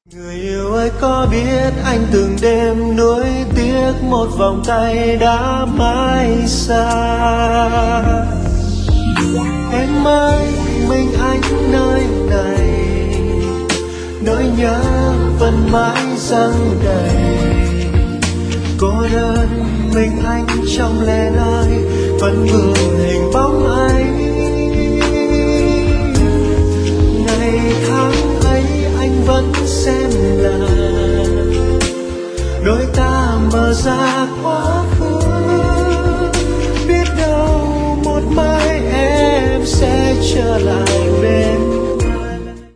Người yêu ơi có biết anh từng đêm nuối tiếc một vòng tay đã mãi xa. Em ơi mình anh nơi này, nỗi nhớ vẫn mãi dâng đầy. Cô đơn mình anh trong lẻ loi, vẫn vương hình bóng ấy. Ngày tháng ấy anh vẫn xem là đôi ta mở ra quá khứ. Biết đâu một mai em sẽ trở lại bên